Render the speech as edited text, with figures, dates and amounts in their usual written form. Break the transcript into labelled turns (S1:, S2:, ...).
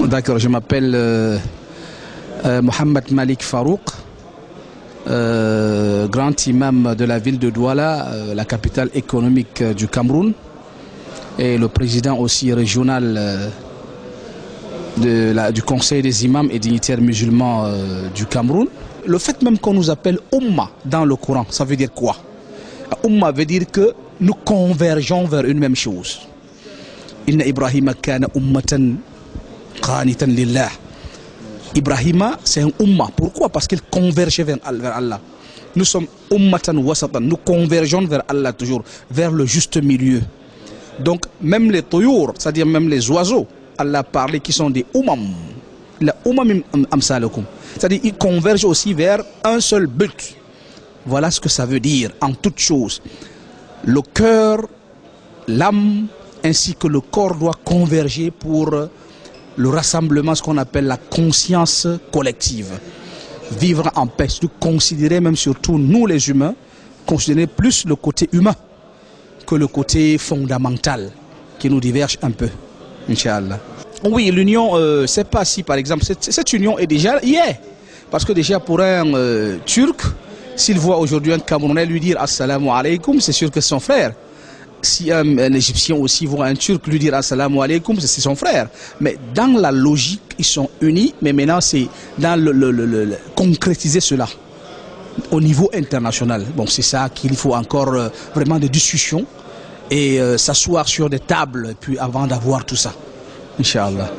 S1: D'accord, je m'appelle Mohamed Malik Farouk, grand imam de la ville de Douala, la capitale économique du Cameroun, et le président aussi régional du Conseil des imams et dignitaires musulmans du Cameroun. Le fait même qu'on nous appelle Ummah dans le Coran, ça veut dire quoi? Ummah veut dire que nous convergeons vers une même chose. Inna Ibrahima kana ummatan qanitan lillah. Ibrahima, c'est un Ummah. Pourquoi? Parce qu'il convergeait vers Allah. Nous sommes ummatan wasatan. Nous convergeons vers Allah toujours, vers le juste milieu. Donc, même les tuyur, c'est-à-dire même les oiseaux, Allah a parlé qui sont des umam. La umam amsalakum. C'est-à-dire ils convergent aussi vers un seul but. Voilà ce que ça veut dire en toute chose. Le cœur, l'âme, ainsi que le corps doit converger pour le rassemblement, ce qu'on appelle la conscience collective. Vivre en paix, considérer même surtout nous les humains, considérer plus le côté humain que le côté fondamental qui nous diverge un peu, Inch'Allah. Oui, l'union, c'est pas si par exemple, cette union est déjà hier. Parce que déjà pour un Turc, s'il voit aujourd'hui un Camerounais lui dire Assalamu alaikum, c'est sûr que c'est son frère. Si un Égyptien aussi voit un Turc lui dire Assalamu alaikum, c'est son frère. Mais dans la logique, ils sont unis, mais maintenant c'est dans le concrétiser cela au niveau international. Bon, c'est ça qu'il faut encore vraiment des discussions et s'asseoir sur des tables puis avant d'avoir tout ça. Inch'Allah.